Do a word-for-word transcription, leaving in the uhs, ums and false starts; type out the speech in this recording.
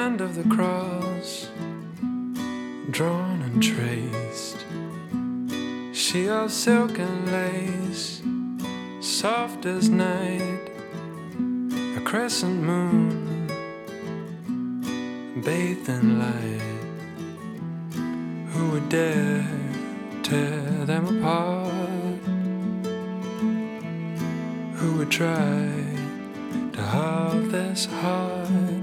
Hand of the cross, drawn and traced, she of silk and lace, soft as night, a crescent moon, bathed in light. Who would dare tear them apart? Who would try to halve this heart?